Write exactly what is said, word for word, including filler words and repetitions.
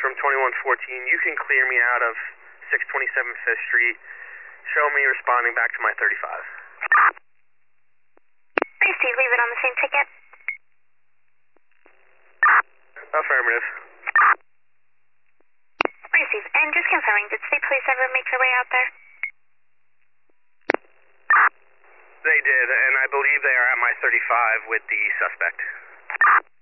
from twenty-one fourteen. You can clear me out of six twenty-seven Fifth Street. Show me responding back to my thirty-five. Please, do you leave it on the same ticket? Affirmative. Receive. And just confirming, did state police ever make their way out there? They did, and I believe they are at my thirty-five with the suspect.